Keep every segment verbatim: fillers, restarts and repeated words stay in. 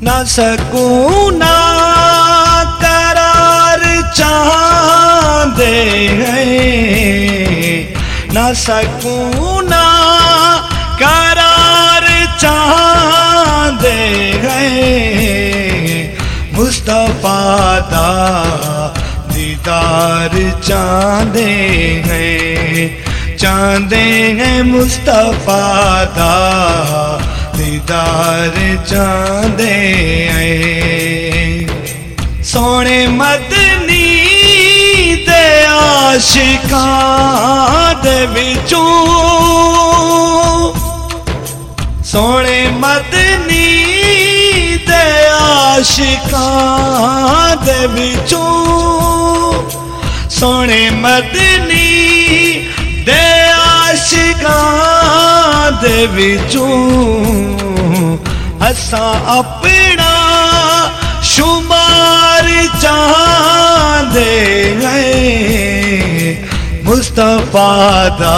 نہ سکون نہ قرار چاہتے ہیں، نہ سکون نہ قرار چاہتے ہیں، مصطفیٰ دا دیدار چاہتے ہیں، چاہتے ہیں مصطفیٰ دا دیدار چاہتے ہیں۔ سونے مدنی دے عاشقاں دے وچوں، سونے مدنی دے عاشقاں دے وچوں، سونے مدنی دے عاشقاں دے وچوں، اساں اپنا شمار چاہتے ہیں، مصطفیٰ دا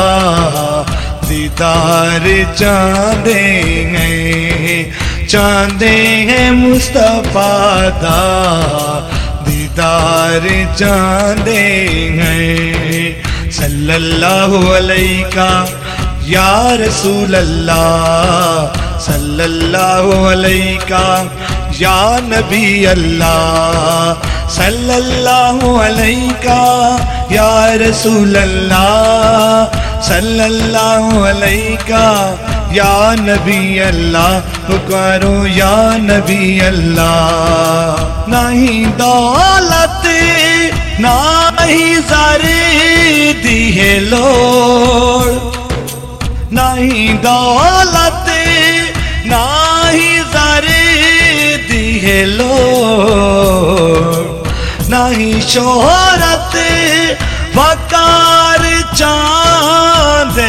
دیدار چاہتے ہیں، چاہتے ہیں مصطفیٰ دا دیدار چاہتے ہیں۔ صلی اللہ علیہ یا رسول اللہ، صلی اللہ علیہ یا نبی اللہ، صلی اللہ علیہ یا رسول اللہ، صلی اللہ علیہ یا نبی اللہ، پکارو یا نبی اللہ۔ نہیں دولت نہ ہی زر دی ہے لوڑ، نہیں دولت نہ ہی زر دی ہے لوڑ، نہیں شہرت وقار چاہتے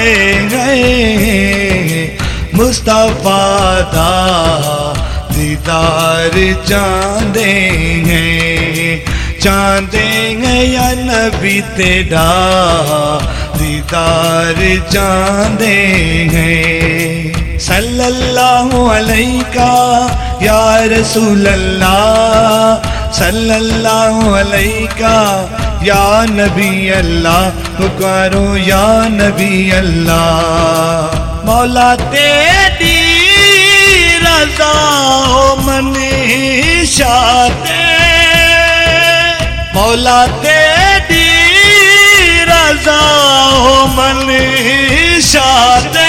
ہیں، مصطفیٰ دا دیدار چاہتے ہیں، چاہتے ہیں یا نبی تیرا دیدار چاہتے ہیں۔ صلی اللہ علیہ یا رسول اللہ، صلی اللہ علیہ یا نبی اللہ، پکارو یا نبی اللہ۔ مولا تیری رضا منشا تے، مولا تیری رضا منشا تے،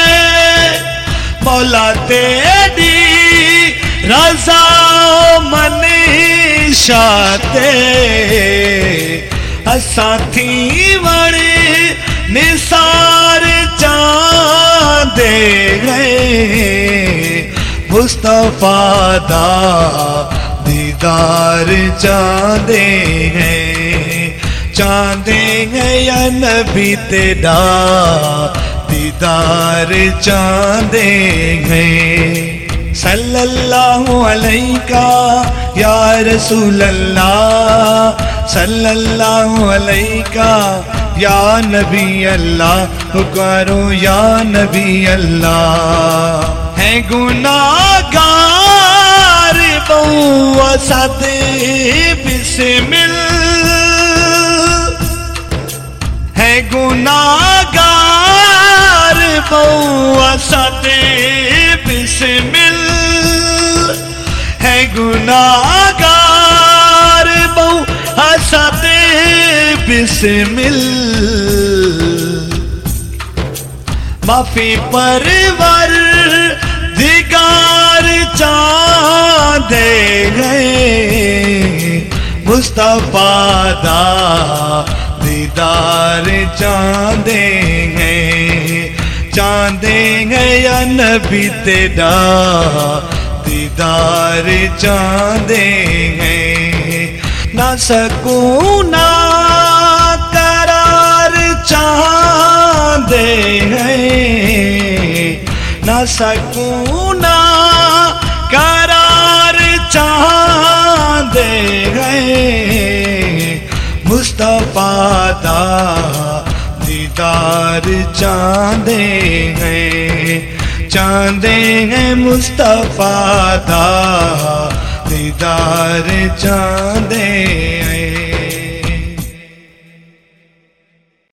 مولا تیری رضا منشا تے، اساں تھی وڑ نثار چاہتے ہیں، مصطفیٰ دا دیدار چاہتے ہیں، چاہتے ہیں یا نبی تیرا دیدار چاہتے ہیں۔ صلی اللہ علیہ یا رسول اللہ، صلی اللہ علیہ یا نبی اللہ، پکارو یا نبی اللہ۔ ہے گناہگار بہو اسد بسمل، ہے گناہگار بہو اسد بسمل، ہے گناہگار بہو اسد بسمل، معافی پرور دیگار چاہتے ہیں، مصطفیٰ دا دیدار چاہتے ہیں، چاہتے ہیں یا نبی تیرا دیدار چاہتے ہیں۔ نہ سکون نہ قرار چاہتے ہیں، نہ سکون نہ قرار چاہتے ہیں، مصطفیٰ دا دیدار چاہتے ہیں، چاہتے ہیں مصطفیٰ دا دیدار چاندے